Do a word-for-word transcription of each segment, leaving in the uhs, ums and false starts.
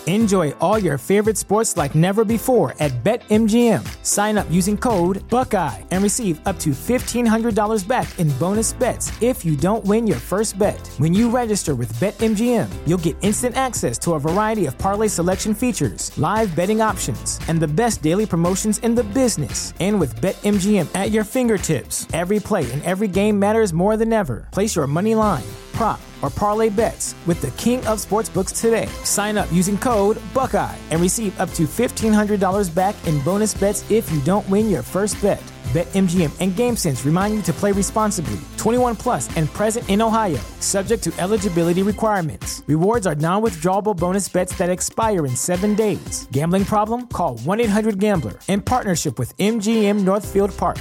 Enjoy all your favorite sports like never before at BetMGM. Sign up using code Buckeye and receive up to fifteen hundred dollars back in bonus bets if you don't win your first bet. When you register with BetMGM, you'll get instant access to a variety of parlay selection features, live betting options, and the best daily promotions in the business. And with BetMGM at your fingertips, every play and every game matters more than ever. Place your money line, prop, or parlay bets with the king of sportsbooks today. Sign up using code Buckeye and receive up to fifteen hundred dollars back in bonus bets if you don't win your first bet. BetMGM and GameSense remind you to play responsibly. twenty-one plus and present in Ohio, subject to eligibility requirements. Rewards are non-withdrawable bonus bets that expire in seven days. Gambling problem? Call one eight hundred gambler in partnership with M G M Northfield Park.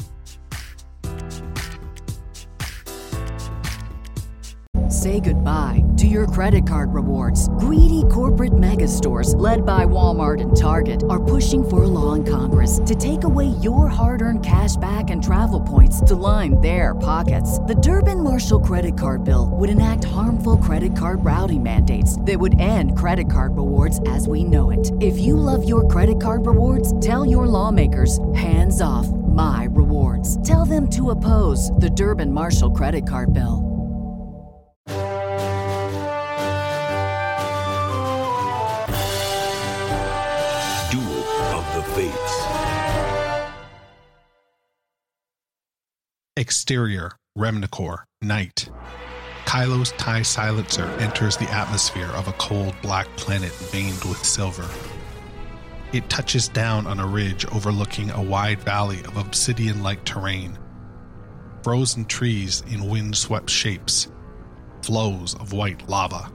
Say goodbye to your credit card rewards. Greedy corporate mega stores, led by Walmart and Target, are pushing for a law in Congress to take away your hard-earned cash back and travel points to line their pockets. The Durbin-Marshall credit card bill would enact harmful credit card routing mandates that would end credit card rewards as we know it. If you love your credit card rewards, tell your lawmakers, hands off my rewards. Tell them to oppose the Durbin-Marshall credit card bill. Exterior, Remnicor, night. Kylo's TIE silencer enters the atmosphere of a cold black planet veined with silver. It touches down on a ridge overlooking a wide valley of obsidian-like terrain. Frozen trees in wind-swept shapes. Flows of white lava.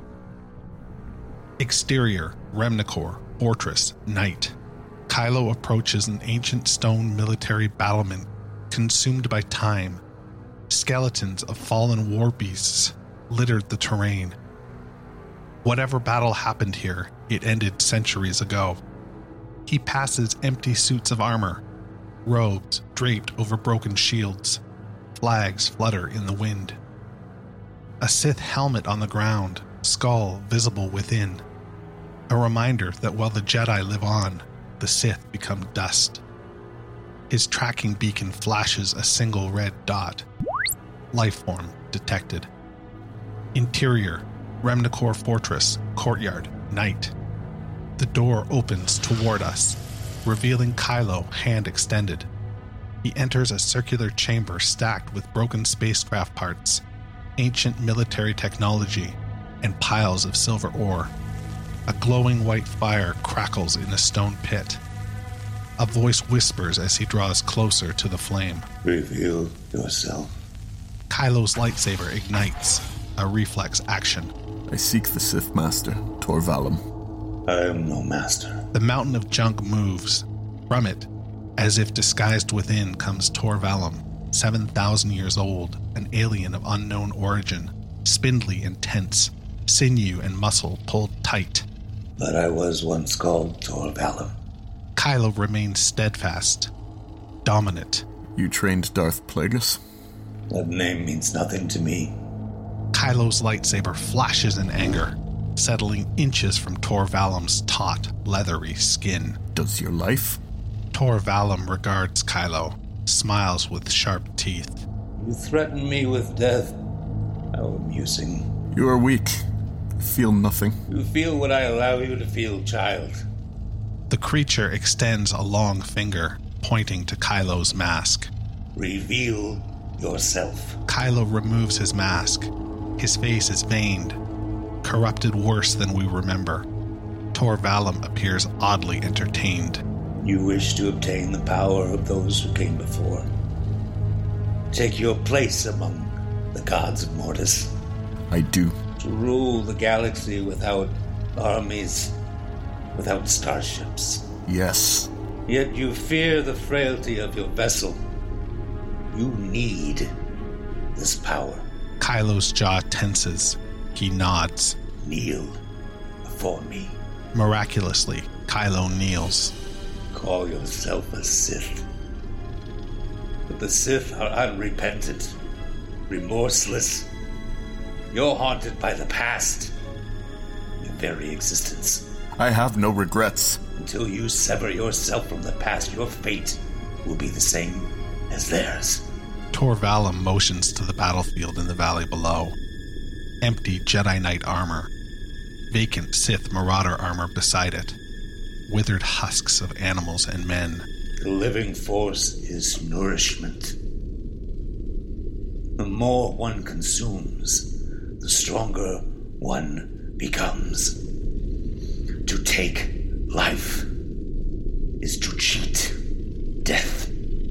Exterior, Remnicor, fortress, night. Kylo approaches an ancient stone military battlement consumed by time. Skeletons of fallen war beasts littered the terrain. Whatever battle happened here, it ended centuries ago. He passes empty suits of armor, robes draped over broken shields. Flags flutter in the wind. A Sith helmet on the ground, skull visible within. A reminder that while the Jedi live on, the Sith become dust. His tracking beacon flashes a single red dot. Lifeform detected. Interior, Remnicor Fortress, courtyard, night. The door opens toward us, revealing Kylo, hand extended. He enters a circular chamber stacked with broken spacecraft parts, ancient military technology, and piles of silver ore. A glowing white fire crackles in a stone pit. A voice whispers as he draws closer to the flame. Reveal yourself. Kylo's lightsaber ignites, a reflex action. I seek the Sith Master, Tor Valum. I am no master. The mountain of junk moves. From it, as if disguised within, comes Tor Valum, seven thousand years old, an alien of unknown origin, spindly and tense, sinew and muscle pulled tight. But I was once called Tor Valum. Kylo remains steadfast, dominant. You trained Darth Plagueis? That name means nothing to me. Kylo's lightsaber flashes in anger, settling inches from Tor Valum's taut, leathery skin. Does your life? Tor Valum regards Kylo, smiles with sharp teeth. You threaten me with death. How amusing. You are weak. Feel nothing. You feel what I allow you to feel, child. The creature extends a long finger, pointing to Kylo's mask. Reveal yourself. Kylo removes his mask. His face is veined, corrupted worse than we remember. Tor Valum appears oddly entertained. You wish to obtain the power of those who came before. Take your place among the gods of Mortis. I do. To rule the galaxy without armies, without starships. Yes. Yet you fear the frailty of your vessel. You need this power. Kylo's jaw tenses. He nods. Kneel before me. Miraculously, Kylo kneels. Call yourself a Sith. But the Sith are unrepentant, remorseless. You're haunted by the past. Your very existence I have no regrets. Until you sever yourself from the past, your fate will be the same as theirs. Tor Valum motions to the battlefield in the valley below. Empty Jedi Knight armor. Vacant Sith Marauder armor beside it. Withered husks of animals and men. The living force is nourishment. The more one consumes, the stronger one becomes. To take life is to cheat death.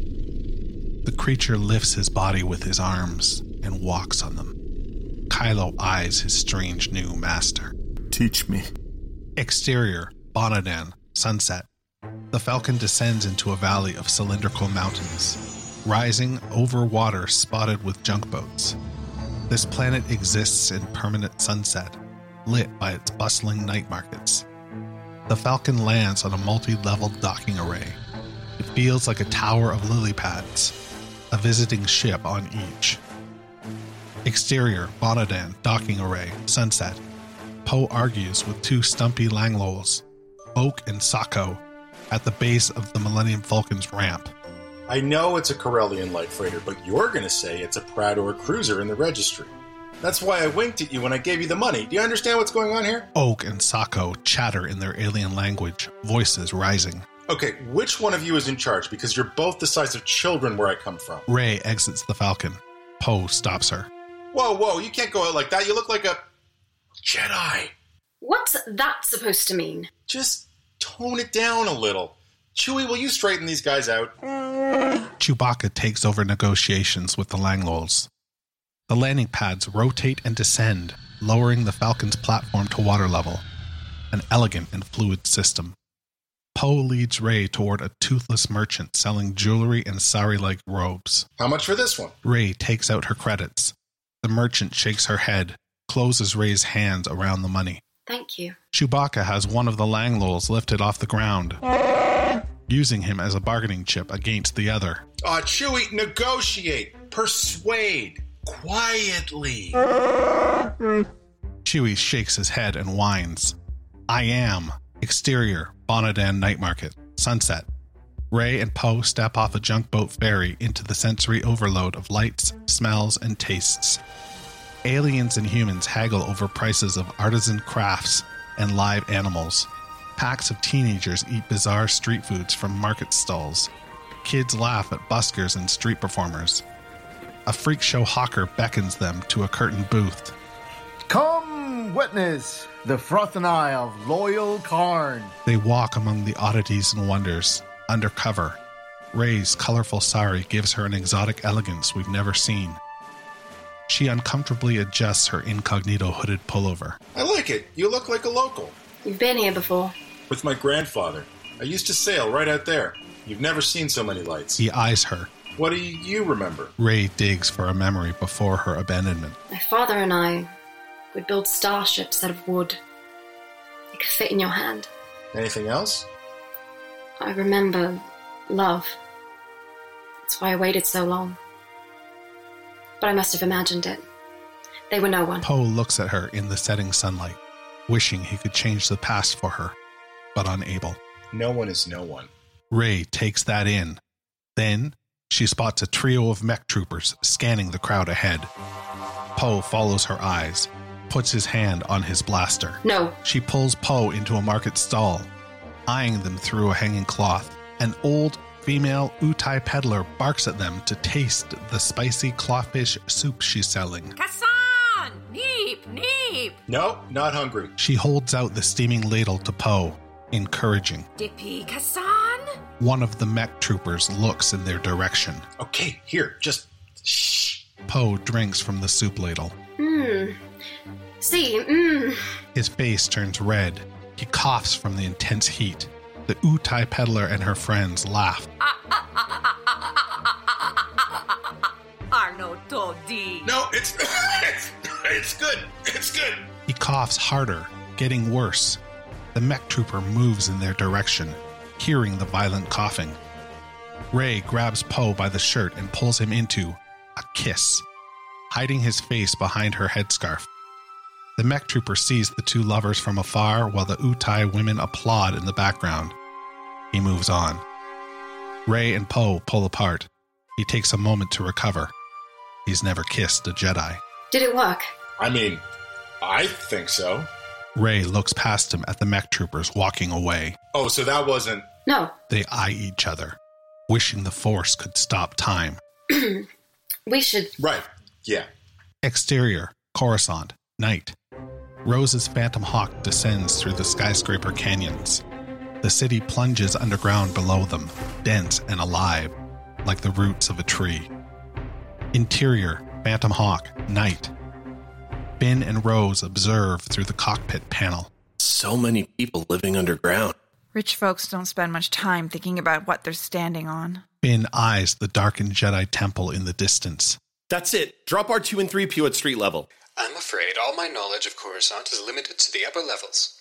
The creature lifts his body with his arms and walks on them. Kylo eyes his strange new master. Teach me. Exterior, Bonadan, sunset. The Falcon descends into a valley of cylindrical mountains, rising over water spotted with junk boats. This planet exists in permanent sunset, lit by its bustling night markets. The Falcon lands on a multi-level docking array. It feels like a tower of lily pads, a visiting ship on each. Exterior, Bonadan, docking array, sunset. Poe argues with two stumpy Langlols, Oak and Sako, at the base of the Millennium Falcon's ramp. I know it's a Corellian light freighter, but you're going to say it's a Prador cruiser in the registry. That's why I winked at you when I gave you the money. Do you understand what's going on here? Oak and Sako chatter in their alien language, voices rising. Okay, which one of you is in charge? Because you're both the size of children where I come from. Rey exits the Falcon. Poe stops her. Whoa, whoa, you can't go out like that. You look like a Jedi. What's that supposed to mean? Just tone it down a little. Chewie, will you straighten these guys out? Chewbacca takes over negotiations with the Langlols. The landing pads rotate and descend, lowering the Falcon's platform to water level. An elegant and fluid system. Poe leads Rey toward a toothless merchant selling jewelry and sari-like robes. How much for this one? Rey takes out her credits. The merchant shakes her head, closes Rey's hands around the money. Thank you. Chewbacca has one of the Langlols lifted off the ground, using him as a bargaining chip against the other. Aw, uh, Chewie, negotiate. Persuade. Quietly. Chewie shakes his head and whines. I am. Exterior, Bonadan Night Market, sunset. Rey and Poe step off a junk boat ferry into the sensory overload of lights, smells, and tastes. Aliens and humans haggle over prices of artisan crafts and live animals. Packs of teenagers eat bizarre street foods from market stalls. Kids laugh at buskers and street performers. A freak show hawker beckons them to a curtained booth. Come witness the Frothin Eye of Loyal Karn. They walk among the oddities and wonders, undercover. Rey's colorful sari gives her an exotic elegance we've never seen. She uncomfortably adjusts her incognito hooded pullover. I like it. You look like a local. You've been here before. With my grandfather. I used to sail right out there. You've never seen so many lights. He eyes her. What do you remember? Rey digs for a memory before her abandonment. My father and I would build starships out of wood. It could fit in your hand. Anything else? I remember love. That's why I waited so long. But I must have imagined it. They were no one. Poe looks at her in the setting sunlight, wishing he could change the past for her, but unable. No one is no one. Rey takes that in. Then she spots a trio of mech troopers scanning the crowd ahead. Poe follows her eyes, puts his hand on his blaster. No. She pulls Poe into a market stall, eyeing them through a hanging cloth. An old female Utai peddler barks at them to taste the spicy clawfish soup she's selling. Kassan! Neep! Neep! No, not hungry. She holds out the steaming ladle to Poe, encouraging. Dippy Kassan? One of the mech troopers looks in their direction. Okay, here, just shh. Poe drinks from the soup ladle. Mmm. See, mmm. His face turns red. He coughs from the intense heat. The Utai peddler and her friends laugh. Arno Todi. No, it's, it's it's good. It's good. He coughs harder, getting worse. The mech trooper moves in their direction, hearing the violent coughing. Rey grabs Poe by the shirt and pulls him into a kiss, hiding his face behind her headscarf. The mech trooper sees the two lovers from afar while the Utai women applaud in the background. He moves on. Rey and Poe pull apart. He takes a moment to recover. He's never kissed a Jedi. Did it work? I mean, I think so. Rey looks past him at the mech troopers walking away. Oh, so that wasn't... No. They eye each other, wishing the Force could stop time. We should... Right, yeah. Exterior, Coruscant, night. Rose's Phantom Hawk descends through the skyscraper canyons. The city plunges underground below them, dense and alive, like the roots of a tree. Interior, Phantom Hawk, night. Finn and Rose observe through the cockpit panel. So many people living underground. Rich folks don't spend much time thinking about what they're standing on. Finn eyes the darkened Jedi temple in the distance. That's it. Drop R two and three P O at street level. I'm afraid all my knowledge of Coruscant is limited to the upper levels.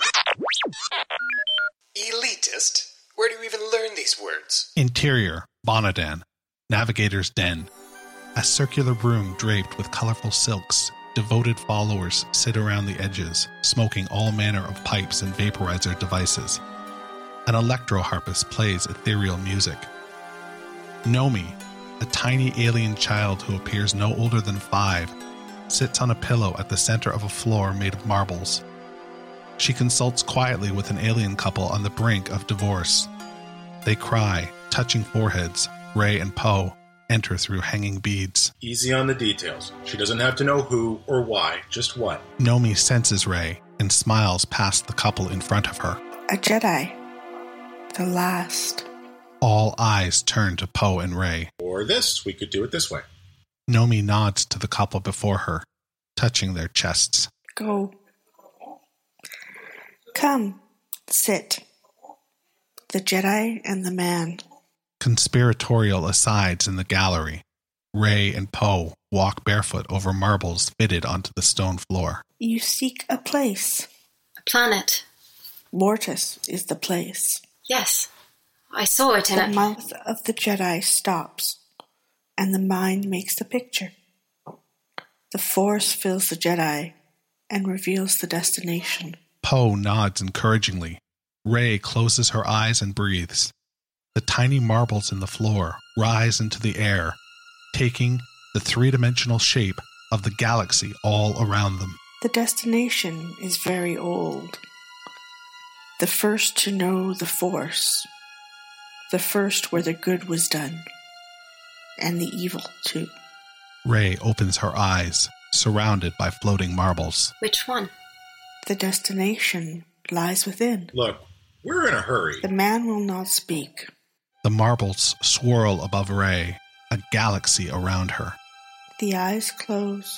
Elitist? Where do you even learn these words? Interior, Bonadan, Navigator's Den. A circular room draped with colorful silks. Devoted followers sit around the edges, smoking all manner of pipes and vaporizer devices. An electro-harpist plays ethereal music. Nomi, a tiny alien child who appears no older than five, sits on a pillow at the center of a floor made of marbles. She consults quietly with an alien couple on the brink of divorce. They cry, touching foreheads. Rey and Poe enter through hanging beads. Easy on the details. She doesn't have to know who or why, just what. Nomi senses Rey and smiles past the couple in front of her. A Jedi. The last. All eyes turn to Poe and Rey. Or this, we could do it this way. Nomi nods to the couple before her, touching their chests. Go. Come, sit. The Jedi and the man. Conspiratorial asides in the gallery. Rey and Poe walk barefoot over marbles fitted onto the stone floor. You seek a place. A planet. Mortis is the place. Yes, I saw it in the a... The mouth of the Jedi stops, and the mind makes the picture. The Force fills the Jedi and reveals the destination. Poe nods encouragingly. Rey closes her eyes and breathes. The tiny marbles in the floor rise into the air, taking the three-dimensional shape of the galaxy all around them. The destination is very old. The first to know the Force. The first where the good was done. And the evil, too. Rey opens her eyes, surrounded by floating marbles. Which one? The destination lies within. Look, we're in a hurry. The man will not speak. The marbles swirl above Rey, a galaxy around her. The eyes close.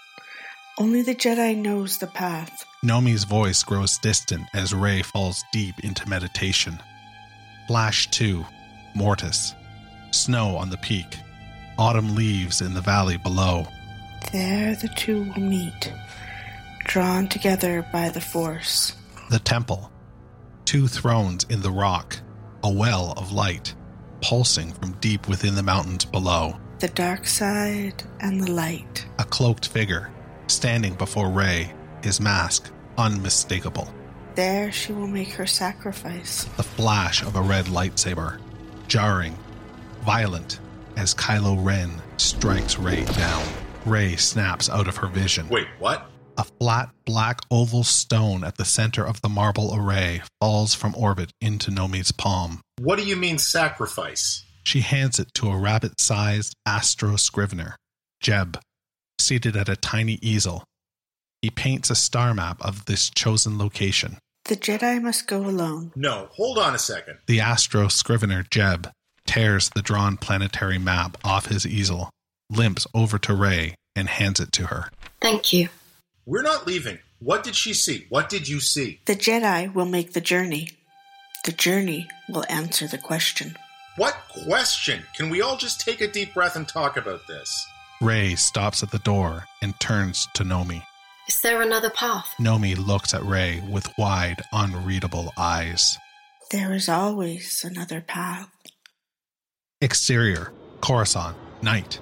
Only the Jedi knows the path. Nomi's voice grows distant as Rey falls deep into meditation. Flash two, Mortis. Snow on the peak. Autumn leaves in the valley below. There the two will meet, drawn together by the Force. The temple. Two thrones in the rock. A well of light, pulsing from deep within the mountains below. The dark side and the light. A cloaked figure, standing before Rey, his mask unmistakable. There she will make her sacrifice. The flash of a red lightsaber, jarring, violent, as Kylo Ren strikes Rey down. Rey snaps out of her vision. Wait, what? A flat black oval stone at the center of the marble array falls from orbit into Nomi's palm. What do you mean sacrifice? She hands it to a rabbit-sized astro scrivener, Jeb, seated at a tiny easel. He paints a star map of this chosen location. The Jedi must go alone. No, hold on a second. The astro scrivener, Jeb, tears the drawn planetary map off his easel, limps over to Rey, and hands it to her. Thank you. We're not leaving. What did she see? What did you see? The Jedi will make the journey. The journey will answer the question. What question? Can we all just take a deep breath and talk about this? Rey stops at the door and turns to Nomi. Is there another path? Nomi looks at Rey with wide, unreadable eyes. There is always another path. Exterior, Coruscant, night.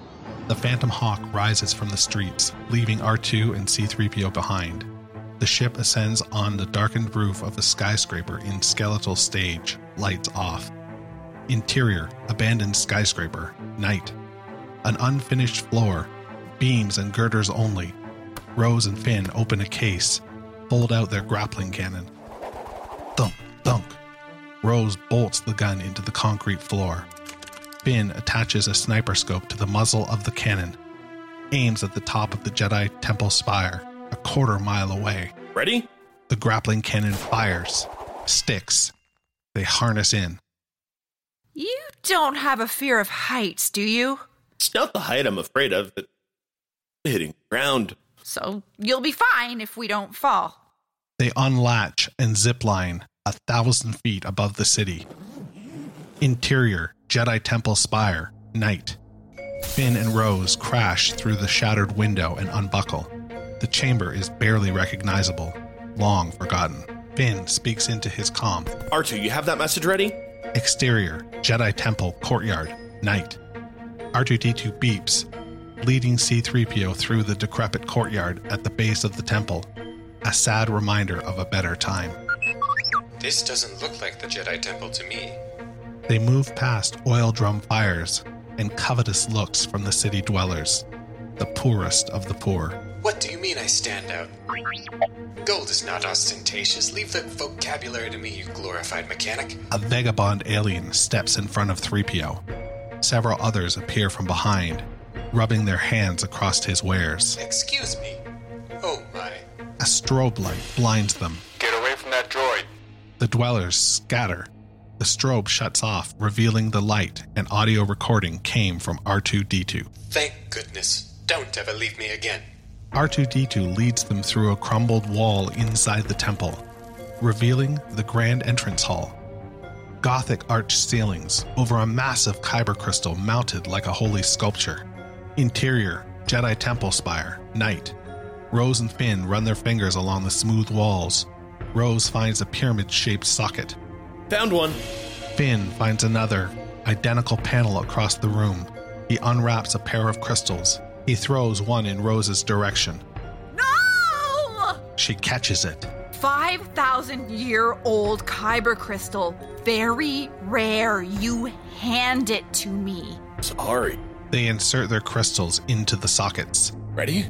The Phantom Hawk rises from the streets, leaving R two and C three P O behind. The ship ascends on the darkened roof of a skyscraper in skeletal stage, lights off. Interior, abandoned skyscraper, night. An unfinished floor, beams and girders only. Rose and Finn open a case, hold out their grappling cannon. Thunk, thunk. Rose bolts the gun into the concrete floor. Finn attaches a sniper scope to the muzzle of the cannon, aims at the top of the Jedi Temple spire, a quarter mile away. Ready? The grappling cannon fires, sticks. They harness in. You don't have a fear of heights, do you? It's not the height I'm afraid of, but hitting ground. So you'll be fine if we don't fall. They unlatch and zipline a thousand feet above the city. Interior, Jedi Temple spire, night. Finn and Rose crash through the shattered window and unbuckle. The chamber is barely recognizable, long forgotten. Finn speaks into his comm. R two, you have that message ready? Exterior, Jedi Temple courtyard, night. R two D two beeps, leading C three P O through the decrepit courtyard at the base of the temple. A sad reminder of a better time. This doesn't look like the Jedi Temple to me. They move past oil drum fires and covetous looks from the city dwellers, the poorest of the poor. What do you mean I stand out? Gold is not ostentatious. Leave the vocabulary to me, you glorified mechanic. A vagabond alien steps in front of three P O. Several others appear from behind, rubbing their hands across his wares. Excuse me. Oh my. A strobe light blinds them. Get away from that droid. The dwellers scatter. The strobe shuts off, revealing the light and audio recording came from R two D two. Thank goodness. Don't ever leave me again. R two D two leads them through a crumbled wall inside the temple, revealing the grand entrance hall. Gothic arched ceilings over a massive kyber crystal mounted like a holy sculpture. Interior, Jedi Temple spire, night. Rose and Finn run their fingers along the smooth walls. Rose finds a pyramid-shaped socket. Found one. Finn finds another, identical panel across the room. He unwraps a pair of crystals. He throws one in Rose's direction. No! She catches it. five thousand year old kyber crystal. Very rare. You hand it to me. Sorry. They insert their crystals into the sockets. Ready?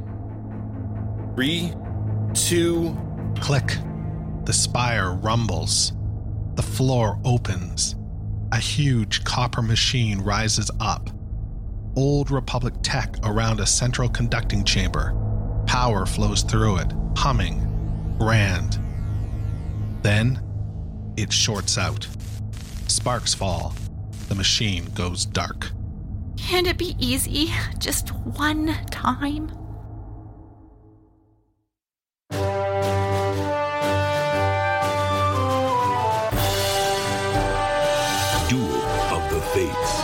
Three, two... Click. The spire rumbles. The floor opens. A huge copper machine rises up. Old Republic tech around a central conducting chamber. Power flows through it, humming, grand. Then, it shorts out. Sparks fall. The machine goes dark. Can't it be easy? Just one time? Duel of the Fates.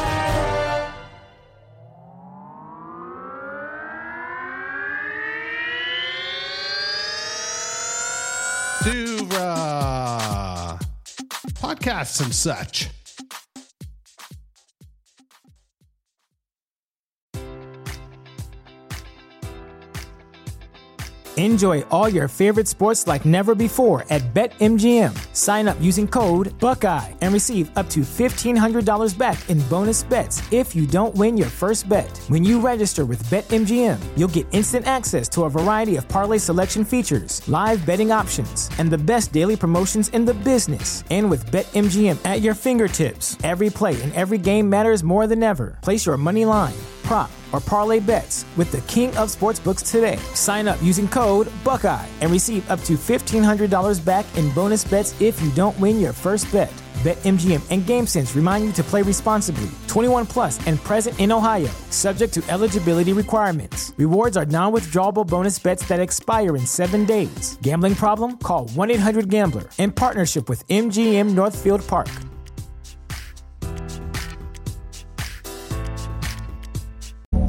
Duvra! Podcasts and such. Enjoy all your favorite sports like never before at BetMGM. Sign up using code Buckeye and receive up to fifteen hundred dollars back in bonus bets if you don't win your first bet. When you register with BetMGM, you'll get instant access to a variety of parlay selection features, live betting options, and the best daily promotions in the business. And with BetMGM at your fingertips, every play and every game matters more than ever. Place your money line, prop, or parlay bets with the king of sportsbooks today. Sign up using code Buckeye and receive up to fifteen hundred dollars back in bonus bets if you don't win your first bet. BetMGM and GameSense remind you to play responsibly. twenty-one plus and present in Ohio, subject to eligibility requirements. Rewards are non-withdrawable bonus bets that expire in seven days. Gambling problem? Call one eight hundred gambler in partnership with M G M Northfield Park.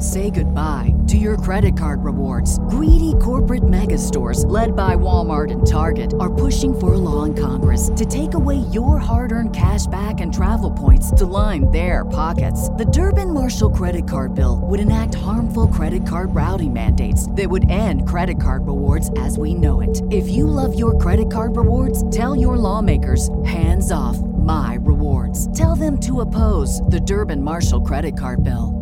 Say goodbye to your credit card rewards. Greedy corporate mega stores, led by Walmart and Target, are pushing for a law in Congress to take away your hard-earned cash back and travel points to line their pockets. The Durbin-Marshall credit card bill would enact harmful credit card routing mandates that would end credit card rewards as we know it. If you love your credit card rewards, tell your lawmakers, hands off my rewards. Tell them to oppose the Durbin-Marshall credit card bill.